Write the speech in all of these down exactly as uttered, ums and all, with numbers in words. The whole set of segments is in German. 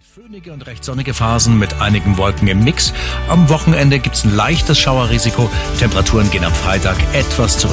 Föhnige und recht sonnige Phasen mit einigen Wolken im Mix. Am Wochenende gibt es ein leichtes Schauerrisiko. Temperaturen gehen am Freitag etwas zurück.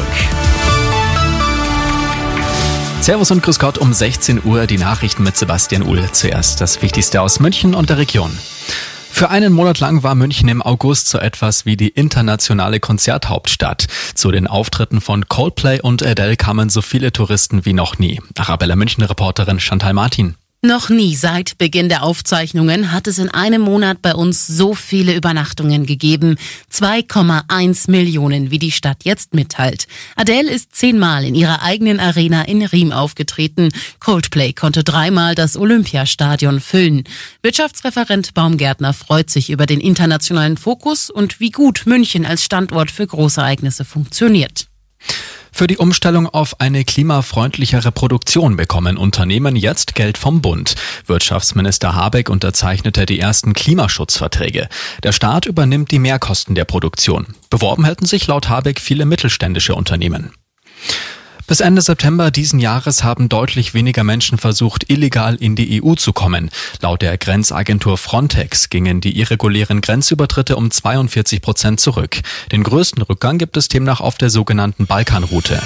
Servus und Grüß Gott um sechzehn Uhr, die Nachrichten mit Sebastian Uhl. Zuerst das Wichtigste aus München und der Region. Für einen Monat lang war München im August so etwas wie die internationale Konzerthauptstadt. Zu den Auftritten von Coldplay und Adele kamen so viele Touristen wie noch nie. Arabella München-Reporterin Chantal Martin. Noch nie seit Beginn der Aufzeichnungen hat es in einem Monat bei uns so viele Übernachtungen gegeben. zwei Komma eins Millionen, wie die Stadt jetzt mitteilt. Adele ist zehnmal in ihrer eigenen Arena in Riem aufgetreten. Coldplay konnte dreimal das Olympiastadion füllen. Wirtschaftsreferent Baumgärtner freut sich über den internationalen Fokus und wie gut München als Standort für Großereignisse funktioniert. Für die Umstellung auf eine klimafreundlichere Produktion bekommen Unternehmen jetzt Geld vom Bund. Wirtschaftsminister Habeck unterzeichnete die ersten Klimaschutzverträge. Der Staat übernimmt die Mehrkosten der Produktion. Beworben hätten sich laut Habeck viele mittelständische Unternehmen. Bis Ende September diesen Jahres haben deutlich weniger Menschen versucht, illegal in die E U zu kommen. Laut der Grenzagentur Frontex gingen die irregulären Grenzübertritte um zweiundvierzig Prozent zurück. Den größten Rückgang gibt es demnach auf der sogenannten Balkanroute.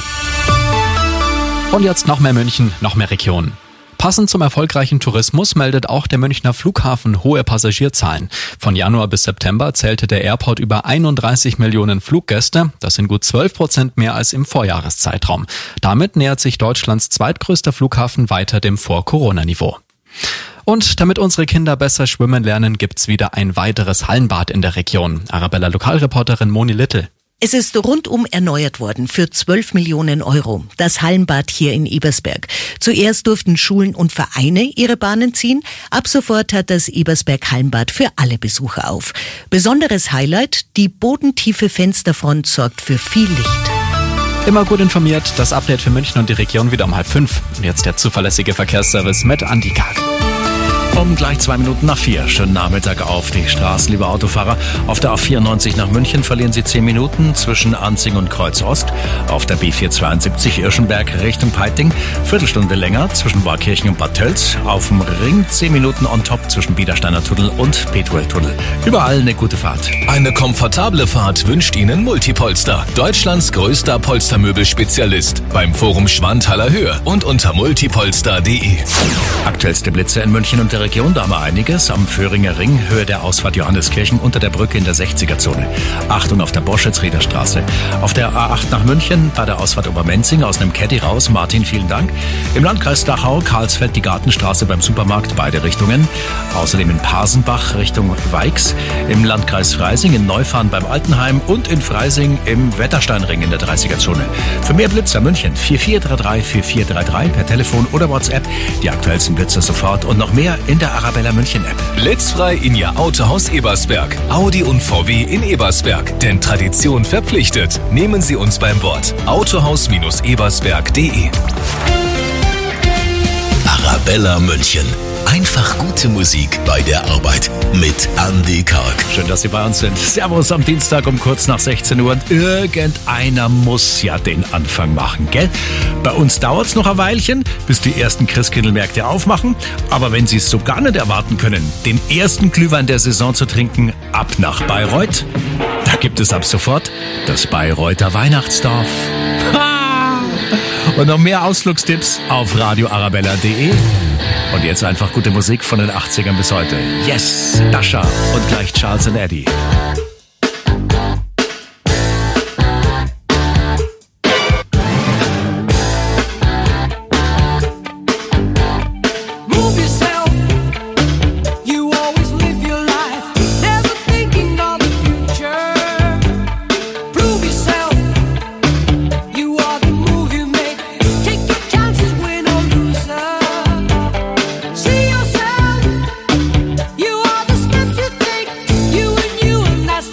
Und jetzt noch mehr München, noch mehr Region. Passend zum erfolgreichen Tourismus meldet auch der Münchner Flughafen hohe Passagierzahlen. Von Januar bis September zählte der Airport über einunddreißig Millionen Fluggäste. Das sind gut zwölf Prozent mehr als im Vorjahreszeitraum. Damit nähert sich Deutschlands zweitgrößter Flughafen weiter dem Vor-Corona-Niveau. Und damit unsere Kinder besser schwimmen lernen, gibt's wieder ein weiteres Hallenbad in der Region. Arabella Lokalreporterin Moni Little. Es ist rundum erneuert worden für zwölf Millionen Euro. Das Hallenbad hier in Ebersberg. Zuerst durften Schulen und Vereine ihre Bahnen ziehen. Ab sofort hat das Ebersberg Hallenbad für alle Besucher auf. Besonderes Highlight, die bodentiefe Fensterfront sorgt für viel Licht. Immer gut informiert, das Update für München und die Region wieder um halb fünf. Und jetzt der zuverlässige Verkehrsservice mit Andi Karg. Um gleich zwei Minuten nach vier. Schönen Nachmittag auf die Straßen, liebe Autofahrer. Auf der A vierundneunzig nach München verlieren Sie zehn Minuten zwischen Anzing und Kreuz Ost. Auf der B vierhundertzweiundsiebzig Irschenberg Richtung Peiting. Viertelstunde länger zwischen Warkirchen und Bad Tölz. Auf dem Ring zehn Minuten on top zwischen Biedersteiner Tunnel und Petuel Tunnel. Überall eine gute Fahrt. Eine komfortable Fahrt wünscht Ihnen Multipolster. Deutschlands größter Polstermöbelspezialist. Beim Forum Schwanthaler Höhe und unter multipolster punkt de. Aktuellste Blitze in München und der Region, da haben wir einiges. Am Föhringer Ring, Höhe der Ausfahrt Johanneskirchen, unter der Brücke in der sechziger-Zone. Achtung auf der Boschitz-Rieder Straße. Auf der A acht nach München, bei der Ausfahrt Obermenzing, aus einem Caddy raus. Martin, vielen Dank. Im Landkreis Dachau, Karlsfeld, die Gartenstraße beim Supermarkt, beide Richtungen. Außerdem in Pasenbach Richtung Weix. Im Landkreis Freising, in Neufahren beim Altenheim und in Freising im Wettersteinring in der dreißiger-Zone. Für mehr Blitzer München vier vier drei drei vier vier drei drei per Telefon oder WhatsApp. Die aktuellsten Blitzer sofort und noch mehr in der Arabella München App. Blitzfrei in Ihr Autohaus Ebersberg. Audi und V W in Ebersberg. Denn Tradition verpflichtet. Nehmen Sie uns beim Wort. autohaus Ebersberg punkt de. Arabella München. Einfach gute Musik bei der Arbeit mit Andi Karg. Schön, dass Sie bei uns sind. Servus am Dienstag um kurz nach sechzehn Uhr. Und irgendeiner muss ja den Anfang machen, gell? Bei uns dauert es noch ein Weilchen, bis die ersten Christkindlmärkte aufmachen. Aber wenn Sie es so gar nicht erwarten können, den ersten Glühwein der Saison zu trinken, ab nach Bayreuth. Da gibt es ab sofort das Bayreuther Weihnachtsdorf. Ha! Und noch mehr Ausflugstipps auf radio arabella punkt de. Und jetzt einfach gute Musik von den achtzigern bis heute. Yes, Dasha und gleich Charles and Eddie. You are the steps you take, you and you, and that's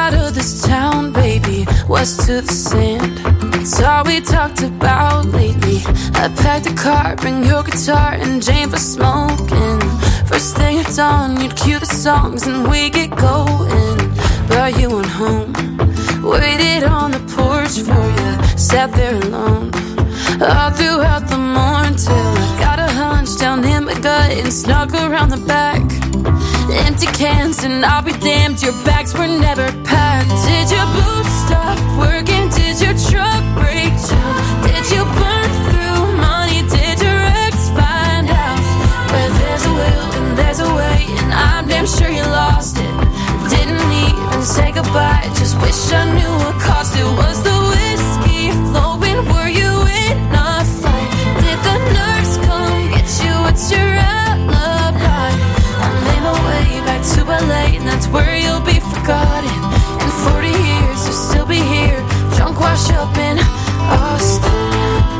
out of this town, baby, west to the sand. It's all we talked about lately. I packed a car, bring your guitar and Jane for smoking. First thing at dawn, you'd cue the songs and we get going. Brought you on home, waited on the porch for you, sat there alone all throughout the morn till I got a hunch down in my gut and snuck around the back. Empty cans and I'll be damned, your bags were never packed. Did your boots stop working? Did your truck break down? Did you burn through money? Did your ex find out? Where there's a will and there's a way, and I'm damn sure you lost it. Didn't even say goodbye, just wish I knew what caused it. Was the whiskey flowing? Were you in a fight? Did the nurse come get you? What's your alibi? I made my way back to L A, and that's where you'll be forgotten. In forty years you'll still be here, drunk, wash up in Austin.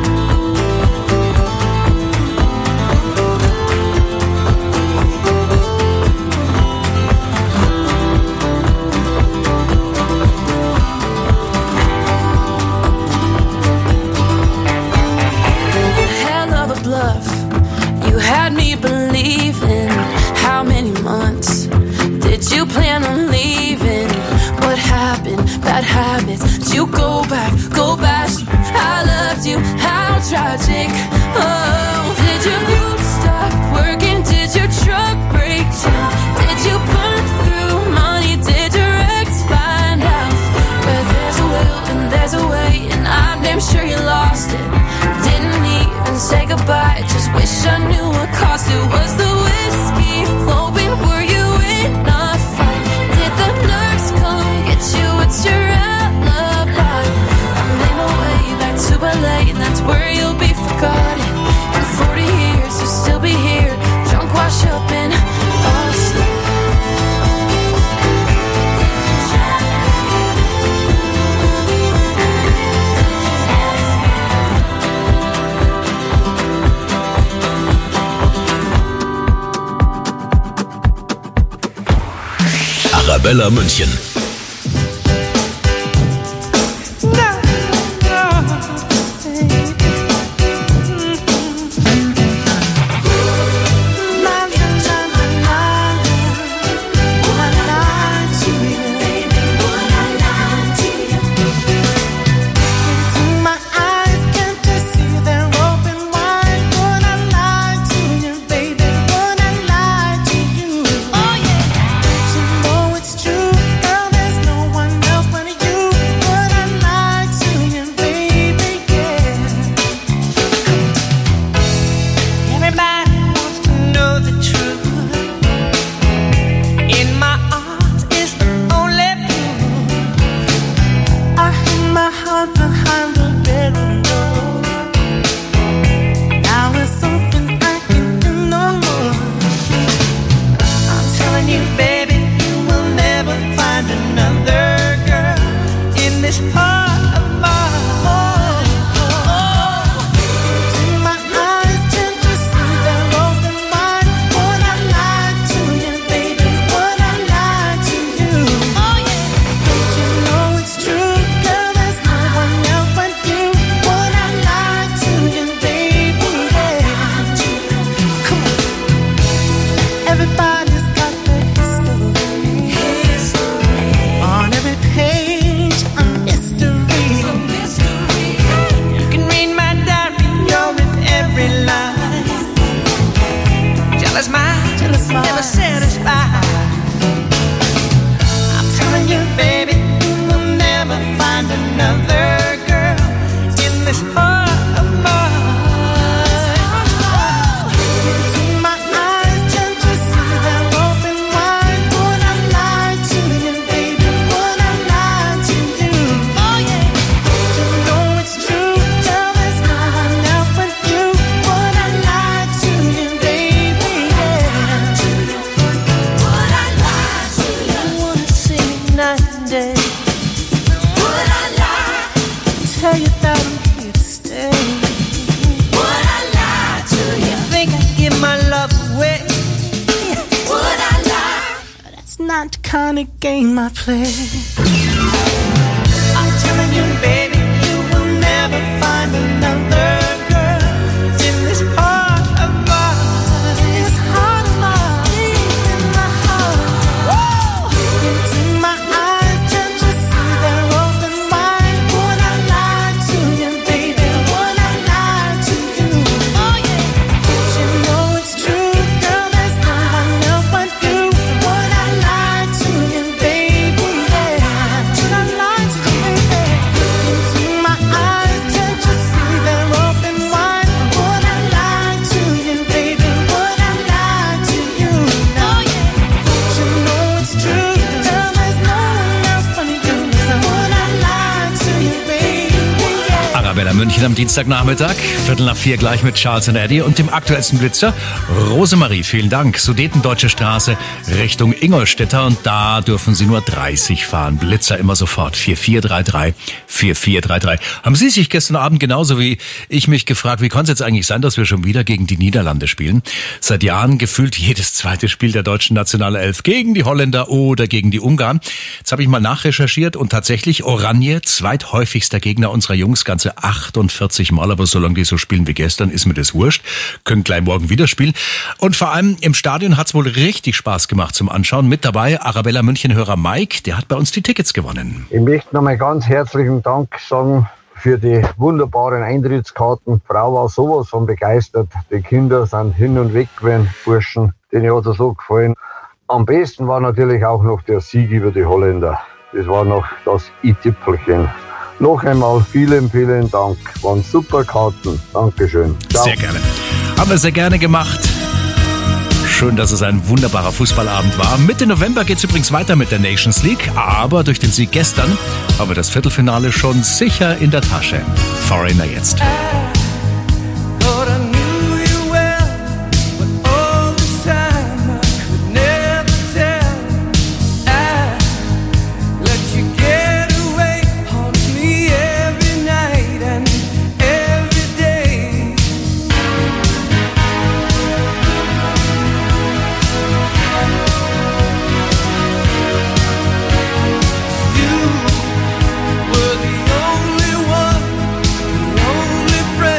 Had me believing. How many months did you plan on leaving? What happened? Bad habits. Did you go back? Go back. I loved you. How tragic. Oh, did your boots stop working? Did your truck break down? Did you burn through money? Did your ex find out? Where there's a will and there's a way, and I'm damn sure you lost it. Didn't even say goodbye, just wish I knew what caused it. Was the whiskey flowing? Were you in a fight? Did the nurse come get you? What's your alibi? I made my way back to L A, and that's where you'll be forgotten. In forty years you'll still be here, drunk, wash up in Austin. Arabella München. not the kind of game I play. I'm telling you, baby, you will never find another girl in this part of my, this heart of mine, deep in my heart. Woo! Into my eyes, can't you see they're open wide? Would I lie to you, baby? Would I lie to you? Oh yeah, you know it's true, girl. There's no one else but you. Would I lie to you, baby? Yeah, would I lie to you, baby? Into my eyes, can't you see they're open wide? Would I lie to you, baby? Would I lie to you? Oh yeah, you know it's true, girl. There's no one else but you. So would I lie to you, baby? Yeah. Arabella München am Dienstagnachmittag, Viertel nach vier gleich mit Charles und Eddie und dem aktuellsten Blitzer. Rosemarie, vielen Dank. Sudetendeutsche Straße Richtung Ingolstädter und da dürfen Sie nur dreißig fahren. Blitzer immer sofort. vier vier drei drei, vier vier drei drei. Haben Sie sich gestern Abend genauso wie ich mich gefragt, wie konnte es jetzt eigentlich sein, dass wir schon wieder gegen die Niederlande spielen? Seit Jahren gefühlt jedes zweite Spiel der deutschen Nationalelf gegen die Holländer oder gegen die Ungarn. Jetzt habe ich mal nachrecherchiert und tatsächlich Oranje, zweithäufigster Gegner unserer Jungs, ganze achtundvierzig Mal, aber solange die so spielen wie gestern, ist mir das wurscht. Können gleich morgen wieder spielen. Und vor allem im Stadion hat's wohl richtig Spaß gemacht zum Anschauen. Mit dabei Arabella München-Hörer Mike, der hat bei uns die Tickets gewonnen. Ich möchte nochmal ganz herzlichen Dank sagen für die wunderbaren Eintrittskarten. Die Frau war sowas von begeistert. Die Kinder sind hin und weg gewesen, Burschen. Denen hat es so gefallen. Am besten war natürlich auch noch der Sieg über die Holländer. Das war noch das i-Tüpfelchen. Noch einmal vielen, vielen Dank. Waren super Karten. Dankeschön. Ciao. Sehr gerne. Haben wir sehr gerne gemacht. Schön, dass es ein wunderbarer Fußballabend war. Mitte November geht's übrigens weiter mit der Nations League. Aber durch den Sieg gestern haben wir das Viertelfinale schon sicher in der Tasche. Foreigner jetzt. Were the only one, the only friend.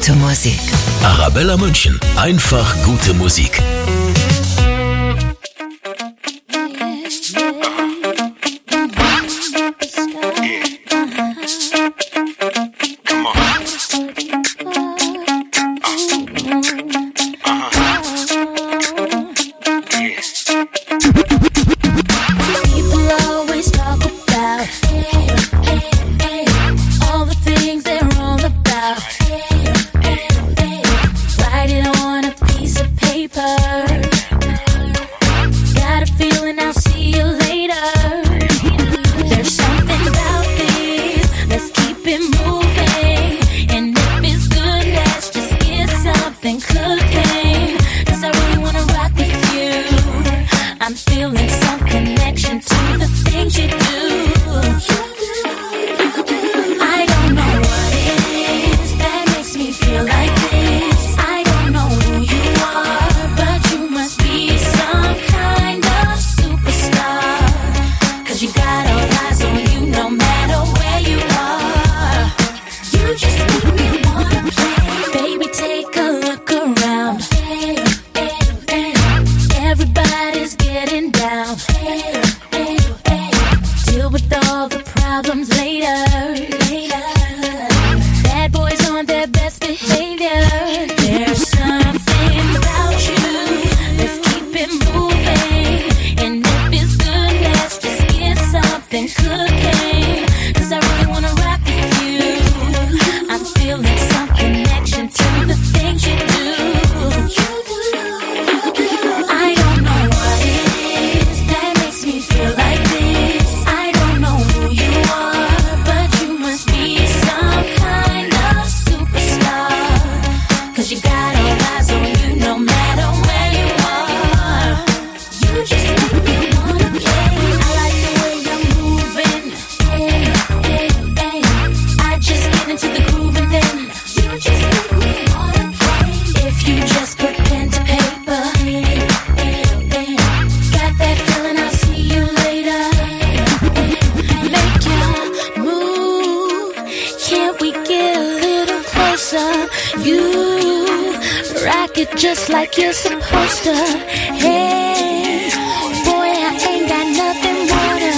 gute Musik. Arabella München. Einfach gute Musik. Just like you're supposed to. Hey, boy, I ain't got nothing more to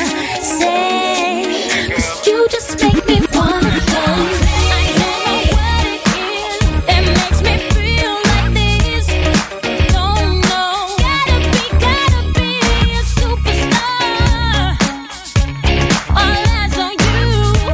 say, 'cause you just make me wanna play. I don't know what it is that makes me feel like this. Don't know. Gotta be, gotta be a superstar. All eyes on you,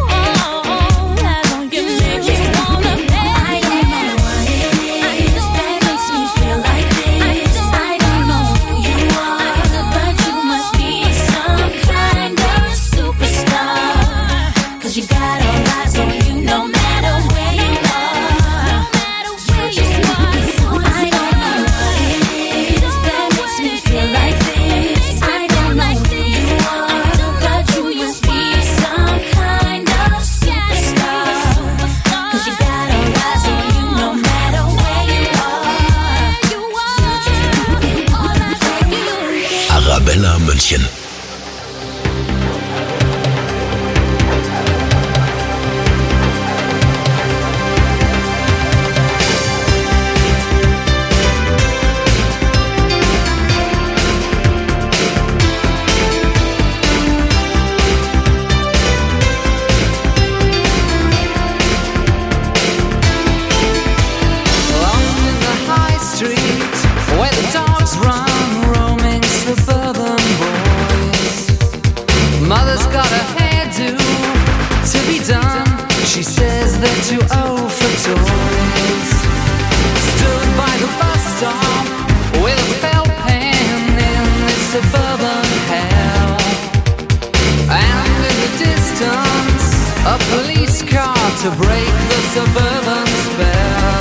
all eyes on you. You just wanna play. I don't know what it is that makes me feel like this. I don't know who you are, but you must be some kind of superstar. 'Cause you got all eyes on you no matter where you are. No matter where you are. I don't know what it is that makes me feel like this. I don't know who you are, but you must be some kind of superstar. 'Cause you got all eyes on you no matter where you are. You are all eyes on you. Arabella München. Lost in the high street, where the dogs run, roaming suburban boys. Mother's got a hairdo to be done. She says they're too old for toys. Stood by the bus stop with a felt pen in this suburban hell. And in the distance, a police car to break the suburban spell.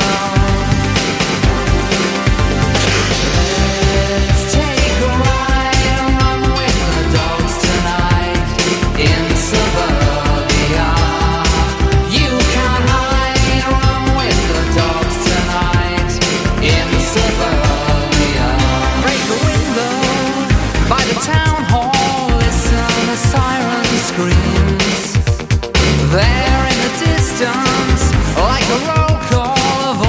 Let's take a ride and run with the dogs tonight in suburbia. You can't hide, run with the dogs tonight in suburbia. Break a window by the town hall, listen as siren screams. There in the distance, like a roll call of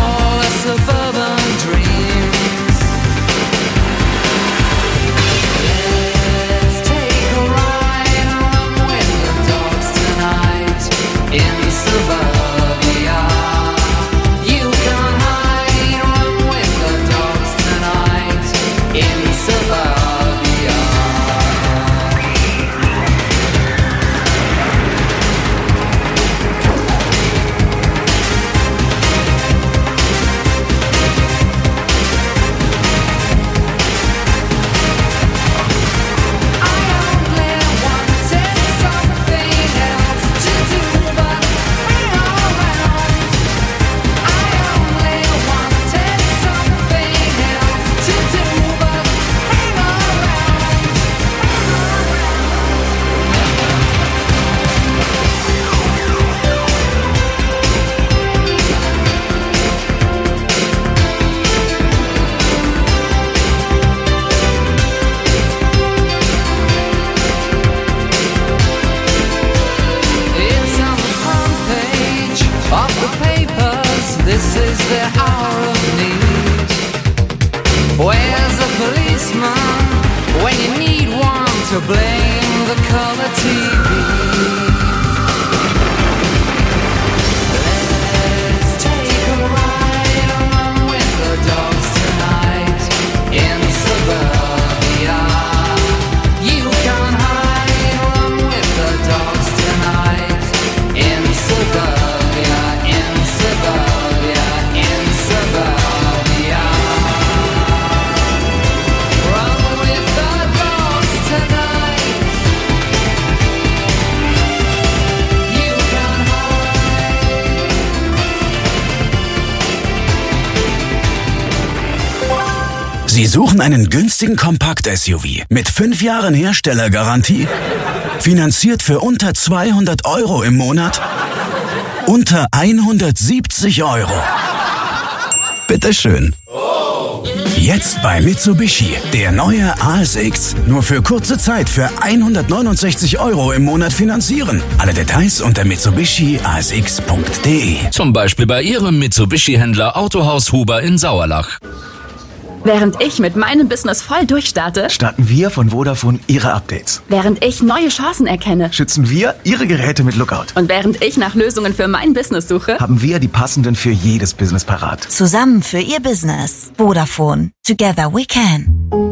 Sie suchen einen günstigen Kompakt-S U V mit fünf Jahren Herstellergarantie? Finanziert für unter zweihundert Euro im Monat? Unter hundertsiebzig Euro. Bitteschön. Jetzt bei Mitsubishi. Der neue A S X. Nur für kurze Zeit für hundertneunundsechzig Euro im Monat finanzieren. Alle Details unter mitsubishi a s x punkt d e. Zum Beispiel bei Ihrem Mitsubishi-Händler Autohaus Huber in Sauerlach. Während ich mit meinem Business voll durchstarte, starten wir von Vodafone Ihre Updates. Während ich neue Chancen erkenne, schützen wir Ihre Geräte mit Lookout. Und während ich nach Lösungen für mein Business suche, haben wir die passenden für jedes Business parat. Zusammen für Ihr Business. Vodafone. Together we can.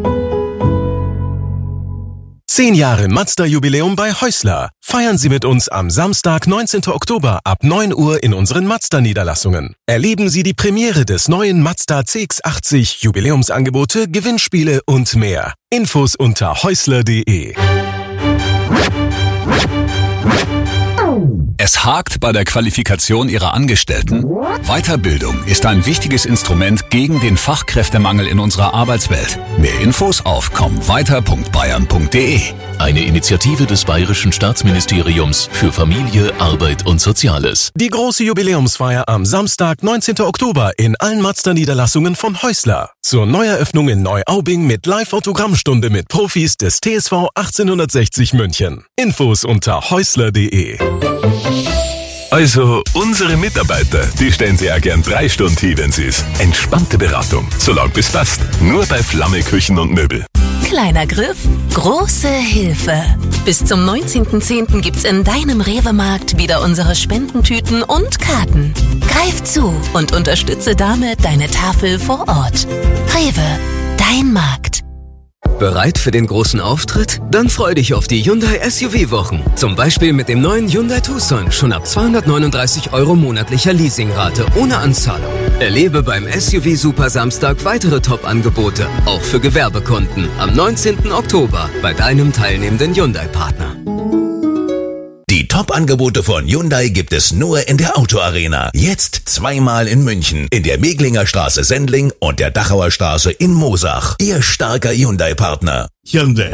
Zehn Jahre Mazda-Jubiläum bei Häusler. Feiern Sie mit uns am Samstag, neunzehnten Oktober ab neun Uhr in unseren Mazda-Niederlassungen. Erleben Sie die Premiere des neuen Mazda C X achtzig, Jubiläumsangebote, Gewinnspiele und mehr. Infos unter häusler punkt de. Es hakt bei der Qualifikation Ihrer Angestellten? Weiterbildung ist ein wichtiges Instrument gegen den Fachkräftemangel in unserer Arbeitswelt. Mehr Infos auf komm weiter punkt bayern punkt de. Eine Initiative des Bayerischen Staatsministeriums für Familie, Arbeit und Soziales. Die große Jubiläumsfeier am Samstag, neunzehnten Oktober in allen Mazda-Niederlassungen von Häusler. Zur Neueröffnung in Neuaubing mit Live-Autogrammstunde mit Profis des T S V achtzehnhundertsechzig München. Infos unter häusler punkt de. Also, unsere Mitarbeiter, die stellen Sie ja gern drei Stunden hin, wenn Sie es. Entspannte Beratung, solange bis passt. Nur bei Flamme Küchen und Möbel. Kleiner Griff, große Hilfe. Bis zum neunzehnten zehnten gibt's in deinem Rewe-Markt wieder unsere Spendentüten und Karten. Greif zu und unterstütze damit deine Tafel vor Ort. Rewe, dein Markt. Bereit für den großen Auftritt? Dann freu dich auf die Hyundai S U V-Wochen. Zum Beispiel mit dem neuen Hyundai Tucson schon ab zweihundertneununddreißig Euro monatlicher Leasingrate ohne Anzahlung. Erlebe beim S U V Super Samstag weitere Top-Angebote, auch für Gewerbekunden, am neunzehnten Oktober bei deinem teilnehmenden Hyundai-Partner. Die Top-Angebote von Hyundai gibt es nur in der Autoarena. Jetzt zweimal in München, in der Meglinger Straße Sendling und der Dachauer Straße in Moosach. Ihr starker Hyundai-Partner. Hyundai.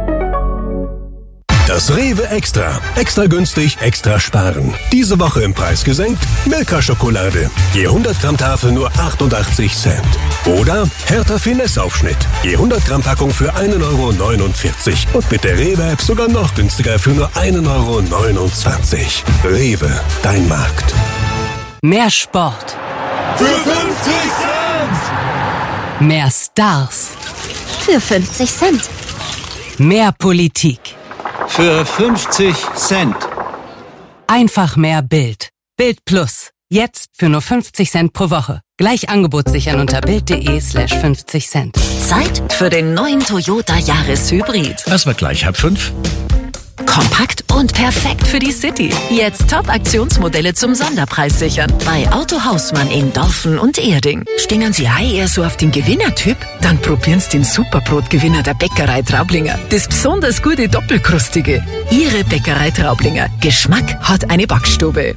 Das Rewe Extra. Extra günstig, extra sparen. Diese Woche im Preis gesenkt. Milka-Schokolade. Je hundert Gramm Tafel nur achtundachtzig Cent. Oder Hertha Finesse-Aufschnitt. Je hundert Gramm Packung für einen Euro neunundvierzig. Und mit der Rewe-App sogar noch günstiger für nur einen Euro neunundzwanzig. Rewe, dein Markt. Mehr Sport. Für fünfzig Cent. Mehr Stars. Für fünfzig Cent. Mehr Politik. Für fünfzig Cent. Einfach mehr Bild. Bild Plus. Jetzt für nur fünfzig Cent pro Woche. Gleich Angebot sichern unter bild.de slash fünfzig Cent. Zeit für den neuen Toyota Yaris Hybrid. Das wird gleich halb fünf. Kompakt und perfekt für die City. Jetzt Top-Aktionsmodelle zum Sonderpreis sichern. Bei Auto Hausmann in Dorfen und Erding. Stehen Sie hei eher so auf den Gewinnertyp? Dann probieren Sie den Superbrot-Gewinner der Bäckerei Traublinger. Das besonders gute Doppelkrustige. Ihre Bäckerei Traublinger. Geschmack hat eine Backstube.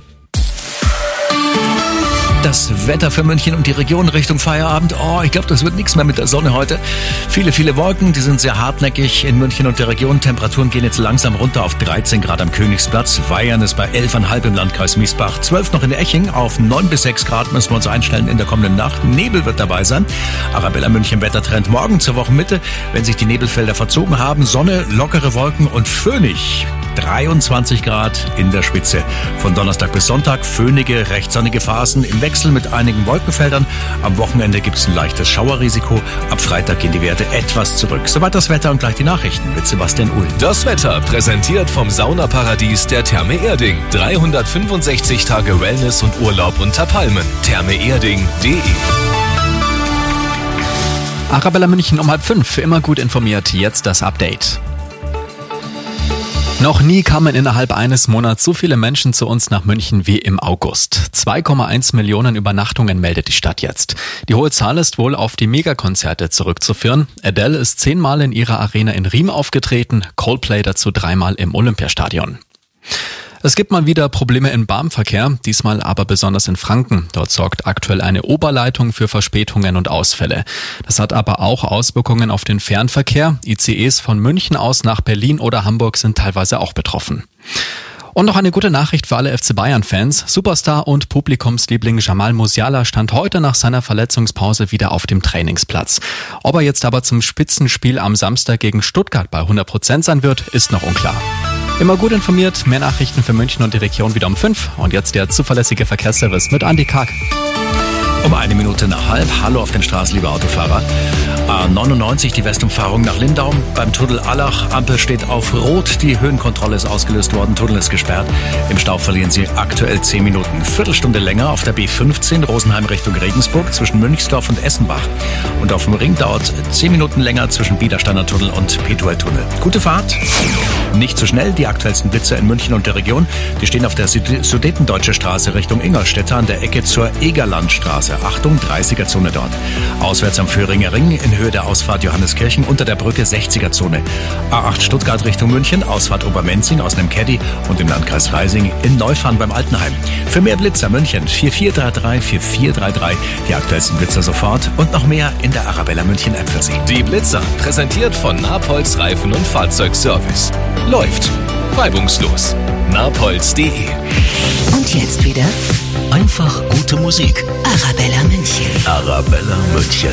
Das Wetter für München und die Region Richtung Feierabend. Oh, ich glaube, das wird nichts mehr mit der Sonne heute. Viele, viele Wolken, die sind sehr hartnäckig in München und der Region. Temperaturen gehen jetzt langsam runter auf dreizehn Grad am Königsplatz. Weihern ist bei elf Komma fünf im Landkreis Miesbach. zwölf noch in der Eching. Auf neun bis sechs Grad müssen wir uns einstellen in der kommenden Nacht. Nebel wird dabei sein. Arabella München Wettertrend morgen zur Wochenmitte. Wenn sich die Nebelfelder verzogen haben, Sonne, lockere Wolken und föhnig. dreiundzwanzig Grad in der Spitze. Von Donnerstag bis Sonntag föhnige, recht sonnige Phasen im Wechsel mit einigen Wolkenfeldern. Am Wochenende gibt es ein leichtes Schauerrisiko. Ab Freitag gehen die Werte etwas zurück. Soweit das Wetter und gleich die Nachrichten mit Sebastian Uhl. Das Wetter präsentiert vom Saunaparadies der Therme Erding. dreihundertfünfundsechzig Tage Wellness und Urlaub unter Palmen. therme erding punkt de. Arabella München um halb fünf. Immer gut informiert. Jetzt das Update. Noch nie kamen innerhalb eines Monats so viele Menschen zu uns nach München wie im August. zwei Komma eins Millionen Übernachtungen meldet die Stadt jetzt. Die hohe Zahl ist wohl auf die Megakonzerte zurückzuführen. Adele ist zehnmal in ihrer Arena in Riem aufgetreten, Coldplay dazu dreimal im Olympiastadion. Es gibt mal wieder Probleme im Bahnverkehr, diesmal aber besonders in Franken. Dort sorgt aktuell eine Oberleitung für Verspätungen und Ausfälle. Das hat aber auch Auswirkungen auf den Fernverkehr. I C Es von München aus nach Berlin oder Hamburg sind teilweise auch betroffen. Und noch eine gute Nachricht für alle F C Bayern-Fans. Superstar und Publikumsliebling Jamal Musiala stand heute nach seiner Verletzungspause wieder auf dem Trainingsplatz. Ob er jetzt aber zum Spitzenspiel am Samstag gegen Stuttgart bei hundert Prozent sein wird, ist noch unklar. Immer gut informiert, mehr Nachrichten für München und die Region wieder um fünf. Und jetzt der zuverlässige Verkehrsservice mit Andi Karg. Um eine Minute nach halb. Hallo auf den Straßen, liebe Autofahrer. A neunundneunzig, die Westumfahrung nach Lindau. Beim Tunnel Allach, Ampel steht auf Rot. Die Höhenkontrolle ist ausgelöst worden, Tunnel ist gesperrt. Im Stau verlieren Sie aktuell zehn Minuten. Viertelstunde länger auf der B fünfzehn, Rosenheim Richtung Regensburg, zwischen Münchsdorf und Essenbach. Und auf dem Ring dauert zehn Minuten länger zwischen Biedersteiner Tunnel und Petuel-Tunnel. Gute Fahrt. Nicht zu schnell, die aktuellsten Blitzer in München und der Region. Die stehen auf der Sudetendeutsche Straße Richtung Ingolstädt an der Ecke zur Egerlandstraße. Achtung, dreißiger-Zone dort. Auswärts am Föhringer Ring in Höhe der Ausfahrt Johanneskirchen unter der Brücke sechziger-Zone. A acht Stuttgart Richtung München, Ausfahrt Obermenzing aus einem Caddy und im Landkreis Freising in Neufahren beim Altenheim. Für mehr Blitzer München vier vier drei drei vier vier drei drei. Die aktuellsten Blitzer sofort und noch mehr in der Arabella München App für Sie. Die Blitzer, präsentiert von Napolz Reifen- und Fahrzeugservice. Läuft reibungslos. napolz punkt de. Und jetzt wieder Einfach gute Musik. Arabella München. Arabella München.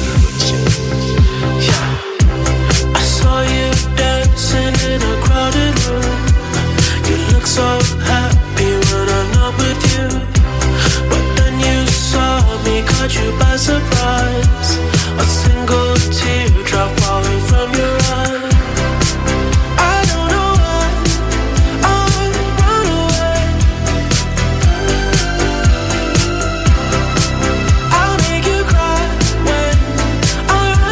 I saw you dancing in a crowded room. You look so happy when I'm not with you. But then you saw me, caught you by surprise. A single teardrop falling from your eye. I don't know why I run away. I'll make you cry when I run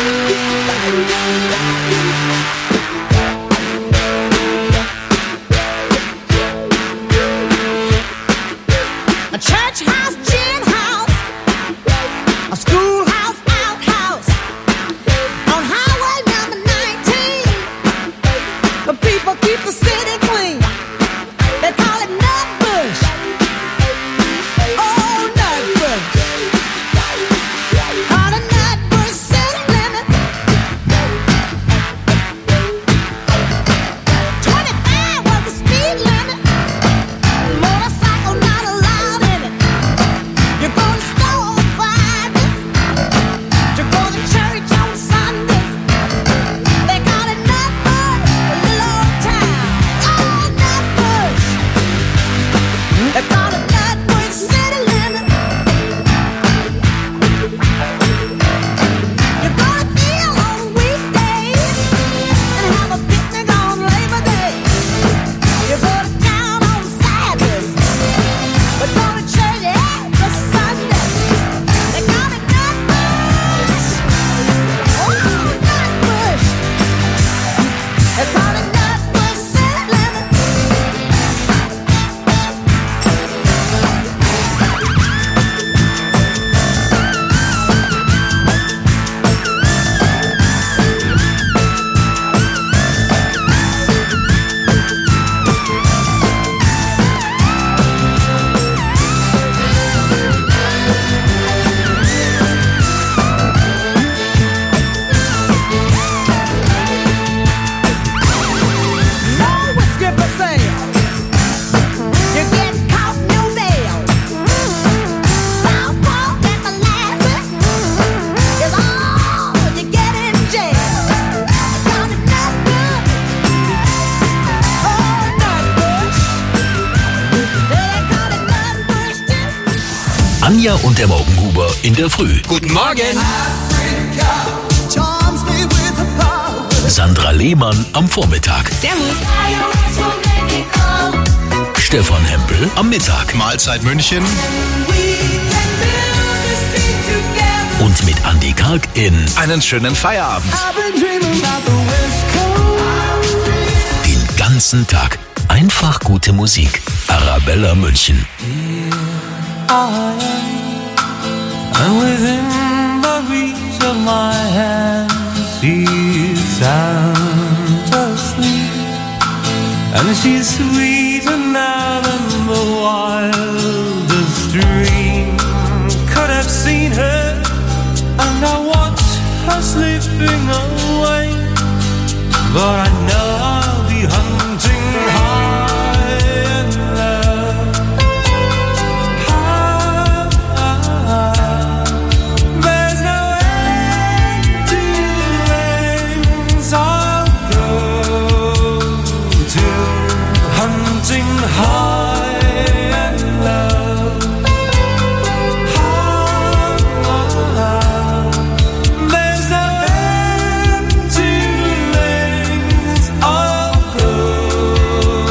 A church house, gin house, a schoolhouse, outhouse, on highway number nineteen. The people keep the city clean. They call it Nutbush. Oh, Nutbush. Call it Nutbush city limit. twenty-five was the speed limit. Motorcycle not allowed in it. You go to store on Fridays. You go to church on Sundays. They call it Nutbush, a little old town. Oh, Nutbush. They call it Nutbush city limit. You go to field on weekdays and have a picnic on Labor Day. You go to town on Saturdays, but go to church every Sunday. They call it Nutbush. Oh, Nutbush. They call it Nutbush city limit. No whiskey for sale. You get caught in your mail. Southpaw and molasses is all you get in jail. Call it Nutbush. Oh, Nutbush. They call it Nutbush too. Anja und der Morgenhuber in der Früh. Guten Morgen. Charms me with a power. Sandra Lehmann am Vormittag. Servus. Stefan Hempel am Mittag. Mahlzeit München. Und mit Andi Karg in Einen schönen Feierabend. den ganzen Tag. Einfach gute Musik. Arabella München. And within the reach of my hand, she's sound asleep, and she's sweeter now than the wildest dream could have seen her. And I watch her slipping away, but I know I'll be hunting high and low. There's no end to lengths I'll go to, hunting high and low. There's no end to lengths I'll go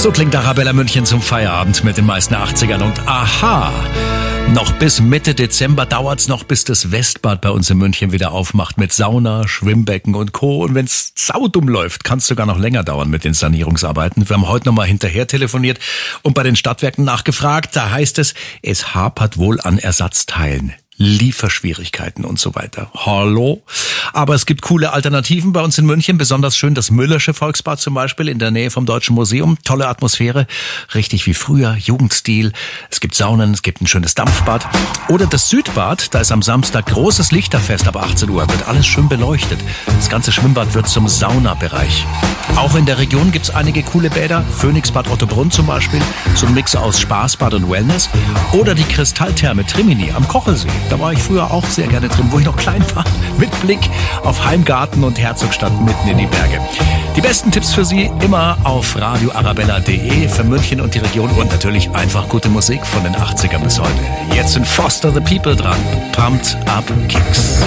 So klingt Arabella München zum Feierabend mit den meisten achtzigern. Und aha, noch bis Mitte Dezember dauert's noch, bis das Westbad bei uns in München wieder aufmacht mit Sauna, Schwimmbecken und Co. Und wenn's saudumm läuft, kann es sogar noch länger dauern mit den Sanierungsarbeiten. Wir haben heute nochmal hinterher telefoniert und bei den Stadtwerken nachgefragt. Da heißt es, es hapert wohl an Ersatzteilen. Lieferschwierigkeiten und so weiter. Hallo? Aber es gibt coole Alternativen bei uns in München. Besonders schön das Müllersche Volksbad zum Beispiel in der Nähe vom Deutschen Museum. Tolle Atmosphäre, richtig wie früher, Jugendstil. Es gibt Saunen, es gibt ein schönes Dampfbad. Oder das Südbad, da ist am Samstag großes Lichterfest ab achtzehn Uhr. Wird alles schön beleuchtet. Das ganze Schwimmbad wird zum Saunabereich. Auch in der Region gibt's einige coole Bäder. Phoenixbad Ottobrunn zum Beispiel. So ein Mix aus Spaßbad und Wellness. Oder die Kristalltherme Trimini am Kochelsee. Da war ich früher auch sehr gerne drin, wo ich noch klein war. Mit Blick auf Heimgarten und Herzogstadt mitten in die Berge. Die besten Tipps für Sie immer auf radio arabella punkt de für München und die Region. Und natürlich einfach gute Musik von den achtzigern bis heute. Jetzt sind Foster the People dran. Pumped Up Kicks.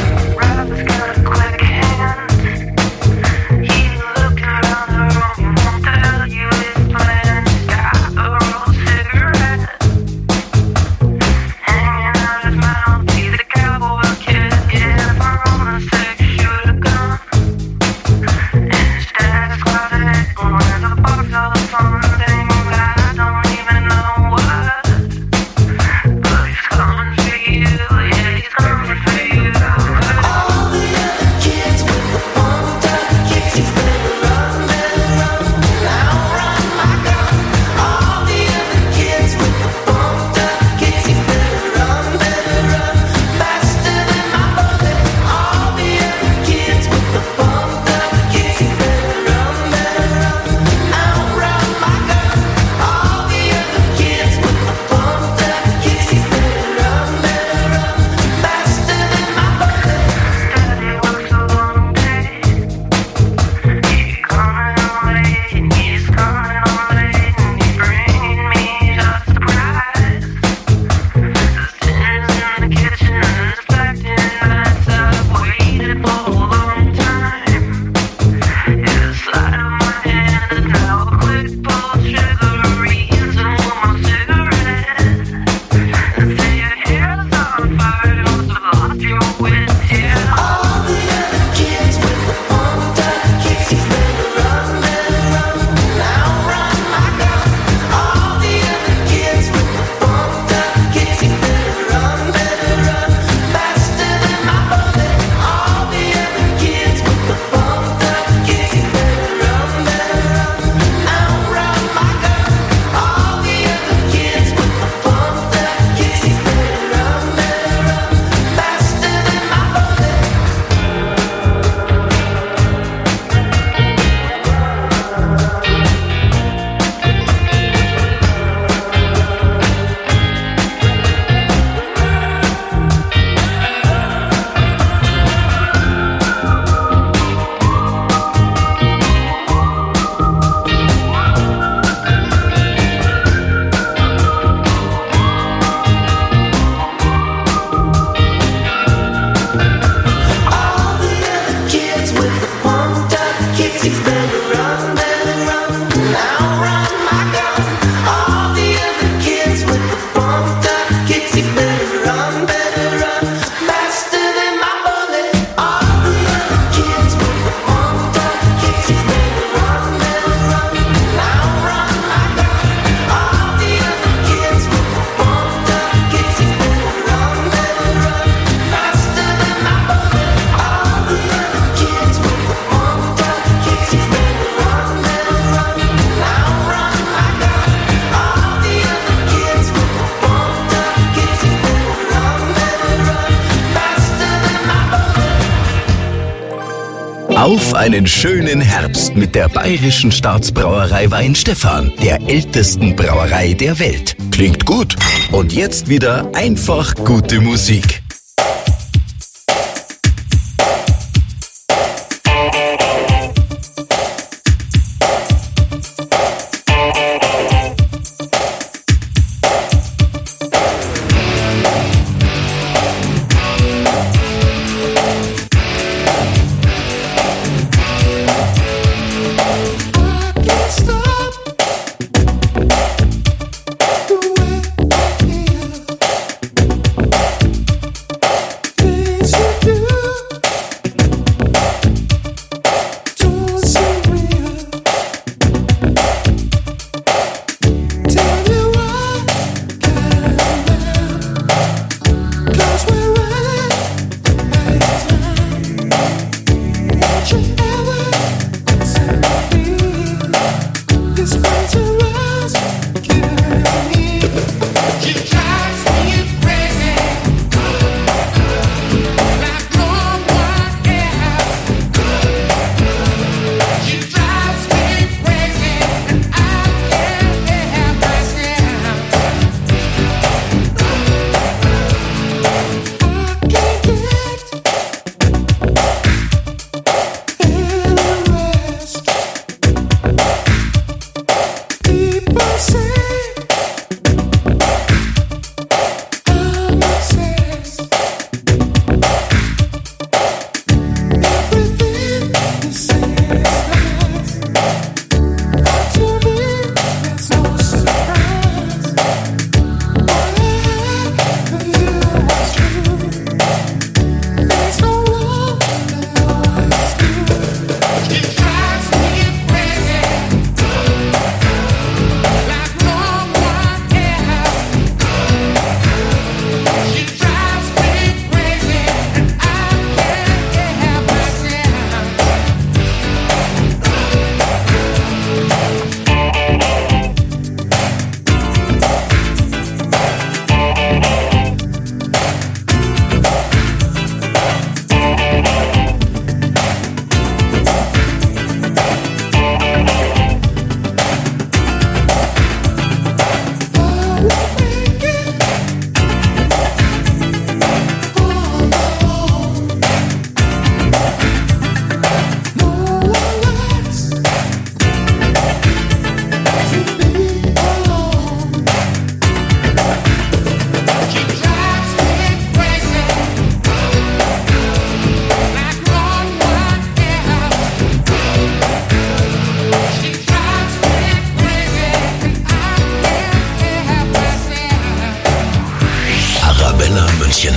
Auf einen schönen Herbst mit der Bayerischen Staatsbrauerei Weinstefan, der ältesten Brauerei der Welt. Klingt gut. Und jetzt wieder einfach gute Musik. München.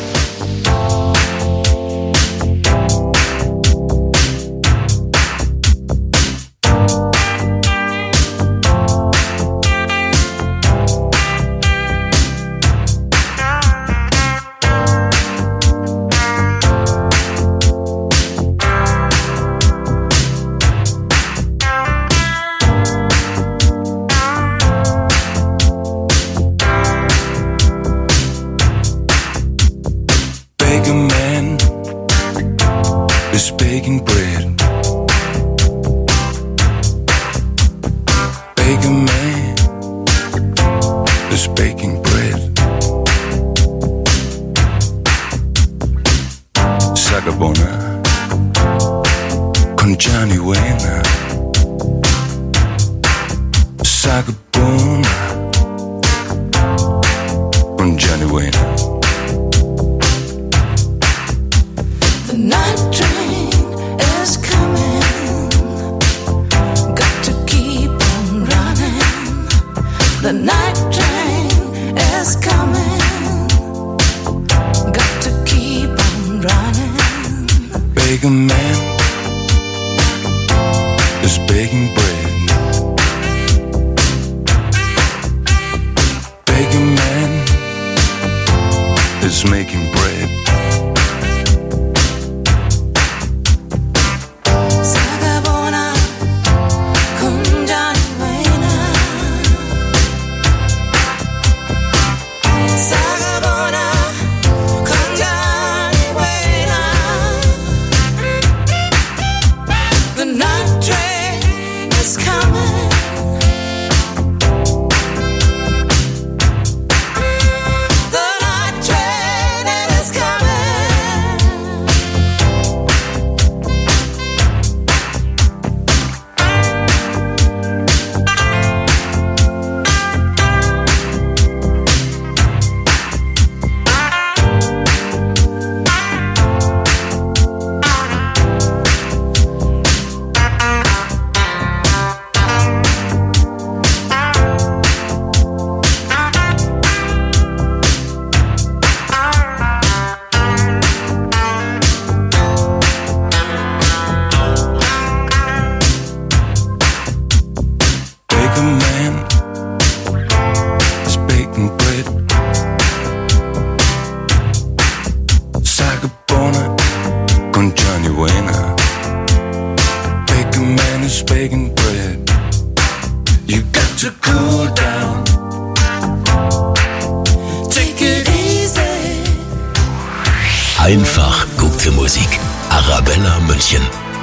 Einfach gute Musik. Arabella München.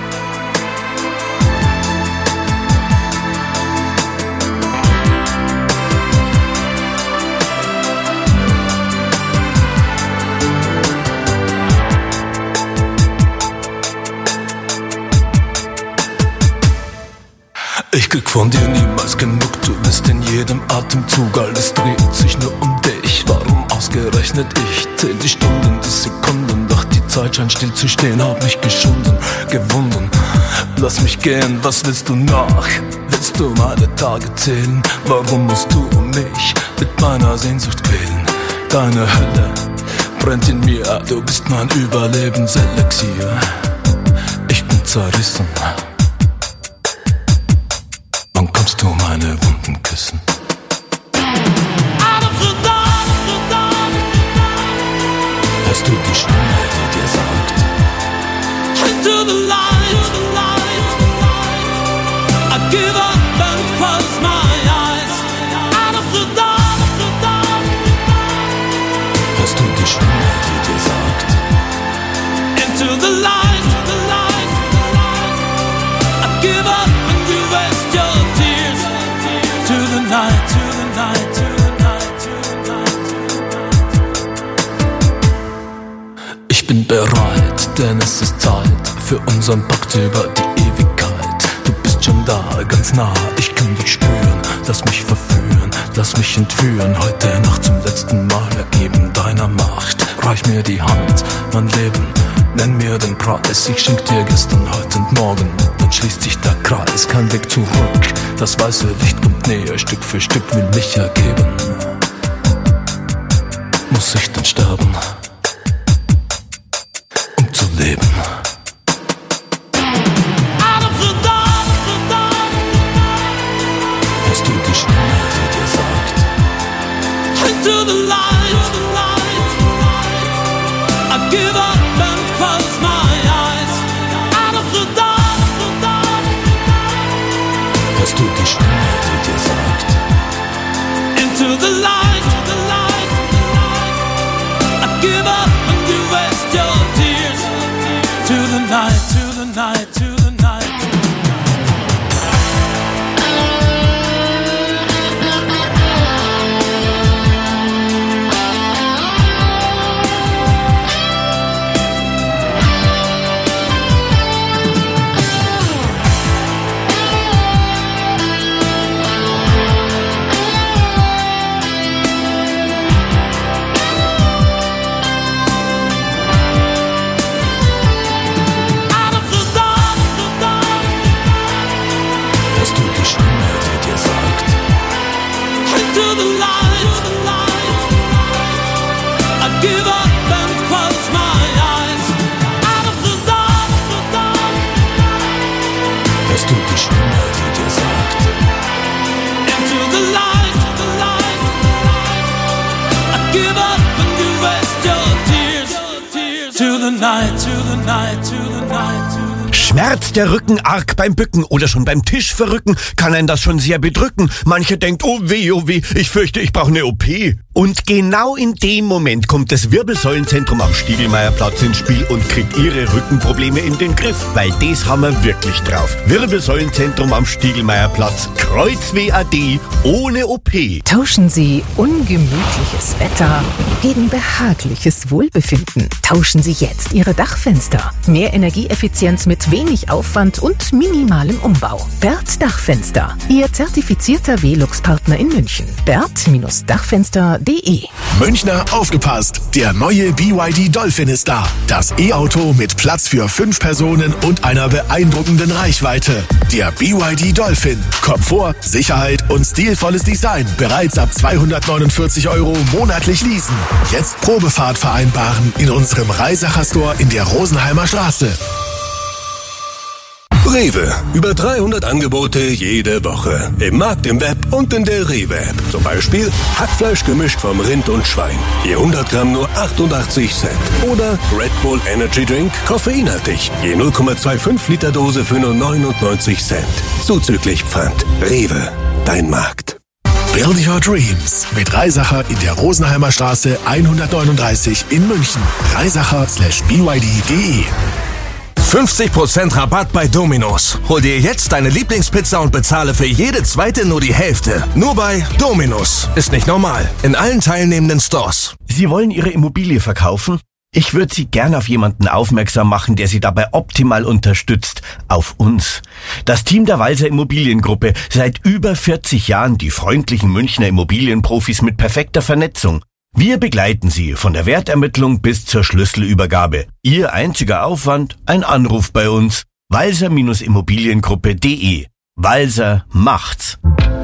Ich krieg von dir niemals genug, du bist in jedem Atemzug, alles dreht sich nur um dich. Warum ausgerechnet ich? Zähl die Stunden, die Sekunden, doch die Zeit scheint still zu stehen. Hab mich geschunden, gewunden, lass mich gehen, was willst du nach? Willst du meine Tage zählen? Warum musst du mich mit meiner Sehnsucht quälen? Deine Hölle brennt in mir, du bist mein Überlebenselixier. Ich bin zerrissen. Wann kommst du meine Wunden küssen? Hörst du die Stimme, die dir sagt: Into the light, the light. I give up and close my eyes. Out of the dark, the dark. Hörst du die Stimme, die dir sagt: Into the light, the light. I give up and you waste your tears. To the night, to the night, to the night, to the night. Ich bin bereit, denn es ist Zeit für unseren Pakt über die Ewigkeit. Du bist schon da, ganz nah, ich kann dich spüren. Lass mich verführen, lass mich entführen. Heute Nacht zum letzten Mal ergeben deiner Macht. Reich mir die Hand, mein Leben, nenn mir den Preis. Ich schenk dir gestern, heute und morgen. Dann schließt sich der Kreis, kein Weg zurück. Das weiße Licht kommt näher, Stück für Stück will mich ergeben. muss ich denn sterben, um zu leben? Hast du die Stimme, die dir sagt: Into the light, I give up and close my eyes. Out of the dark, Hast du die Stimme, die dir sagt: into the light, I give up and you waste your tears. To the night, to the night, to the night. Hast du die Stimme, die dir sagt: Into the light, I give up and close my eyes. Out of the dark, Hast du die Stimme, die dir sagt: into the light, I give up and you waste your tears. To the night, to the night, to the night, to the Schmerzt der Rücken arg beim Bücken oder schon beim Tisch verrücken, kann einen das schon sehr bedrücken. Mancher denkt, oh weh, oh weh, ich fürchte, ich brauche eine O P. Und genau in dem Moment kommt das Wirbelsäulenzentrum am Stiegelmeierplatz ins Spiel und kriegt ihre Rückenprobleme in den Griff, weil das haben wir wirklich drauf. Wirbelsäulenzentrum am Stiegelmeierplatz, Kreuz-W A D, ohne O P. Tauschen Sie ungemütliches Wetter gegen behagliches Wohlbefinden. Tauschen Sie jetzt Ihre Dachfenster. Mehr Energieeffizienz mit wenig Aufwand und minimalem Umbau. Bert Dachfenster, Ihr zertifizierter Velux-Partner in München. Bert Dachfenster punkt de. Münchner, aufgepasst! Der neue B Y D Dolphin ist da. Das E-Auto mit Platz für fünf Personen und einer beeindruckenden Reichweite. Der B Y D Dolphin. Komfort, Sicherheit und stilvolles Design. Bereits ab zweihundertneunundvierzig Euro monatlich leasen. Jetzt Probefahrt vereinbaren in unserem Reisacher Store in der Rosenheimer Straße. Rewe. Über dreihundert Angebote jede Woche. Im Markt, im Web und in der Rewe-App. Zum Beispiel Hackfleisch gemischt vom Rind und Schwein. Je hundert Gramm nur achtundachtzig Cent. Oder Red Bull Energy Drink koffeinhaltig. Je null Komma fünfundzwanzig Liter Dose für nur neunundneunzig Cent. Zuzüglich Pfand. Rewe. Dein Markt. Build Your Dreams mit Reisacher in der Rosenheimer Straße hundertneununddreißig in München. Reisacher slash B Y D punkt de. fünfzig Prozent Rabatt bei Domino's. Hol dir jetzt deine Lieblingspizza und bezahle für jede zweite nur die Hälfte. Nur bei Domino's. Ist nicht normal. In allen teilnehmenden Stores. Sie wollen Ihre Immobilie verkaufen? Ich würde Sie gern auf jemanden aufmerksam machen, der Sie dabei optimal unterstützt. Auf uns. Das Team der Walser Immobiliengruppe. Seit über vierzig Jahren die freundlichen Münchner Immobilienprofis mit perfekter Vernetzung. Wir begleiten Sie von der Wertermittlung bis zur Schlüsselübergabe. Ihr einziger Aufwand, ein Anruf bei uns. Walser Immobiliengruppe punkt de. Walser macht's.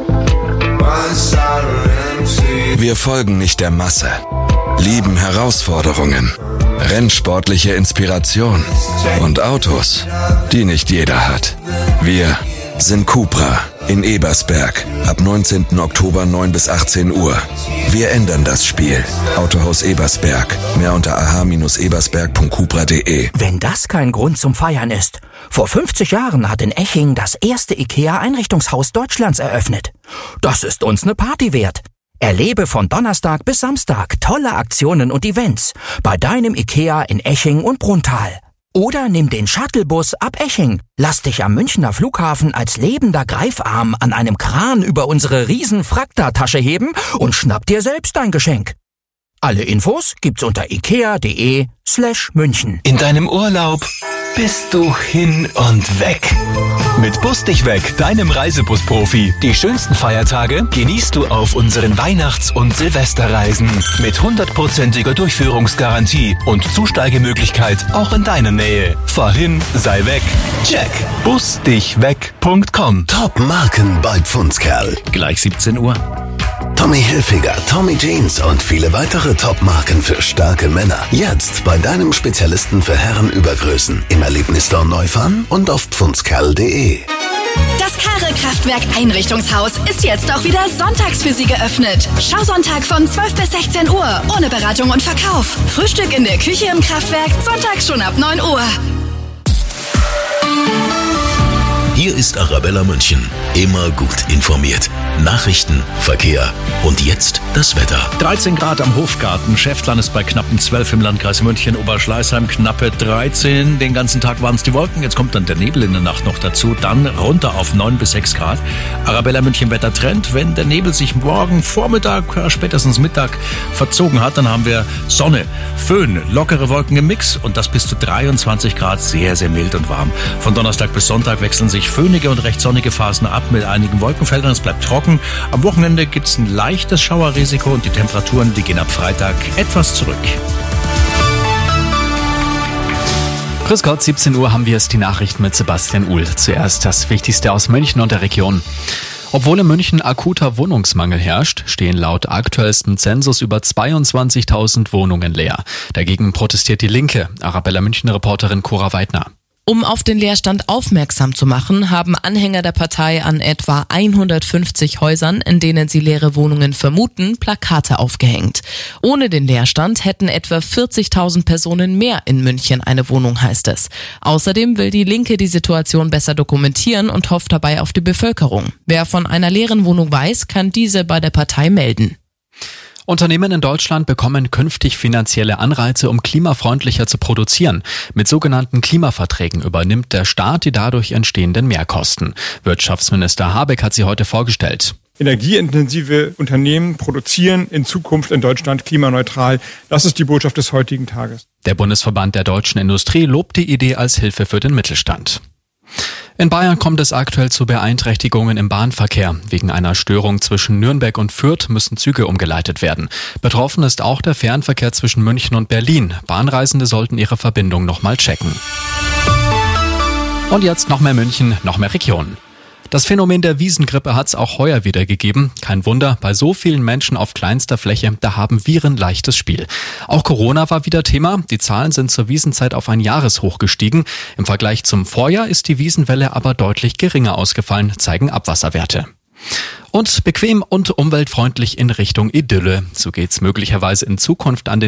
Wir folgen nicht der Masse, lieben Herausforderungen, rennsportliche Inspiration und Autos, die nicht jeder hat. Wir sind Cupra in Ebersberg ab neunzehnten Oktober neun bis achtzehn Uhr. Wir ändern das Spiel. Autohaus Ebersberg. Mehr unter a h Bindestrich ebersberg punkt cupra punkt de. Wenn das kein Grund zum Feiern ist. Vor fünfzig Jahren hat in Eching das erste IKEA-Einrichtungshaus Deutschlands eröffnet. Das ist uns eine Party wert. Erlebe von Donnerstag bis Samstag tolle Aktionen und Events bei deinem IKEA in Eching und Brunnthal. Oder nimm den Shuttlebus ab Eching. Lass dich am Münchner Flughafen als lebender Greifarm an einem Kran über unsere riesen Frakta-Tasche heben und schnapp dir selbst dein Geschenk. Alle Infos gibt's unter ikea.de slash München. In deinem Urlaub bist du hin und weg. Mit Bus dich weg, deinem Reisebus-Profi. Die schönsten Feiertage genießt du auf unseren Weihnachts- und Silvesterreisen. Mit hundertprozentiger Durchführungsgarantie und Zusteigemöglichkeit auch in deiner Nähe. Fahr hin, sei weg. Check. bus dich weg punkt com. Top Marken bei Pfundskerl. Gleich siebzehn Uhr. Top Tommy Hilfiger, Tommy Jeans und viele weitere Top-Marken für starke Männer. Jetzt bei deinem Spezialisten für Herrenübergrößen. Im Erlebnisstore Neufahren und auf pfundskerl punkt de. Das Karre-Kraftwerk Einrichtungshaus ist jetzt auch wieder sonntags für Sie geöffnet. Schausonntag von zwölf bis sechzehn Uhr, ohne Beratung und Verkauf. Frühstück in der Küche im Kraftwerk, sonntags schon ab neun Uhr. Hier ist Arabella München. Immer gut informiert. Nachrichten, Verkehr und jetzt das Wetter. dreizehn Grad am Hofgarten. Schäftlarn ist bei knappen zwölf im Landkreis München. Oberschleißheim knappe dreizehn. Den ganzen Tag waren es die Wolken. Jetzt kommt dann der Nebel in der Nacht noch dazu. Dann runter auf neun bis sechs Grad. Arabella München Wettertrend. Wenn der Nebel sich morgen Vormittag, spätestens Mittag verzogen hat, dann haben wir Sonne, Föhn, lockere Wolken im Mix und das bis zu dreiundzwanzig Grad. Sehr, sehr mild und warm. Von Donnerstag bis Sonntag wechseln sich föhnige und recht sonnige Phasen ab mit einigen Wolkenfeldern. Es bleibt trocken. Am Wochenende gibt es ein leichtes Schauerrisiko und die Temperaturen, die gehen ab Freitag etwas zurück. Grüß Gott, siebzehn Uhr haben wir es, die Nachrichten mit Sebastian Uhl. Zuerst das Wichtigste aus München und der Region. Obwohl in München akuter Wohnungsmangel herrscht, stehen laut aktuellstem Zensus über zweiundzwanzigtausend Wohnungen leer. Dagegen protestiert die Linke. Arabella München-Reporterin Cora Weidner. Um auf den Leerstand aufmerksam zu machen, haben Anhänger der Partei an etwa hundertfünfzig Häusern, in denen sie leere Wohnungen vermuten, Plakate aufgehängt. Ohne den Leerstand hätten etwa vierzigtausend Personen mehr in München eine Wohnung, heißt es. Außerdem will die Linke die Situation besser dokumentieren und hofft dabei auf die Bevölkerung. Wer von einer leeren Wohnung weiß, kann diese bei der Partei melden. Unternehmen in Deutschland bekommen künftig finanzielle Anreize, um klimafreundlicher zu produzieren. Mit sogenannten Klimaverträgen übernimmt der Staat die dadurch entstehenden Mehrkosten. Wirtschaftsminister Habeck hat sie heute vorgestellt. Energieintensive Unternehmen produzieren in Zukunft in Deutschland klimaneutral. Das ist die Botschaft des heutigen Tages. Der Bundesverband der deutschen Industrie lobt die Idee als Hilfe für den Mittelstand. In Bayern kommt es aktuell zu Beeinträchtigungen im Bahnverkehr. Wegen einer Störung zwischen Nürnberg und Fürth müssen Züge umgeleitet werden. Betroffen ist auch der Fernverkehr zwischen München und Berlin. Bahnreisende sollten ihre Verbindung nochmal checken. Und jetzt noch mehr München, noch mehr Region. Das Phänomen der Wiesengrippe hat es auch heuer wieder gegeben. Kein Wunder, bei so vielen Menschen auf kleinster Fläche, da haben Viren leichtes Spiel. Auch Corona war wieder Thema. Die Zahlen sind zur Wiesenzeit auf ein Jahreshoch gestiegen. Im Vergleich zum Vorjahr ist die Wiesenwelle aber deutlich geringer ausgefallen, zeigen Abwasserwerte. Und bequem und umweltfreundlich in Richtung Idylle. So geht's möglicherweise in Zukunft an den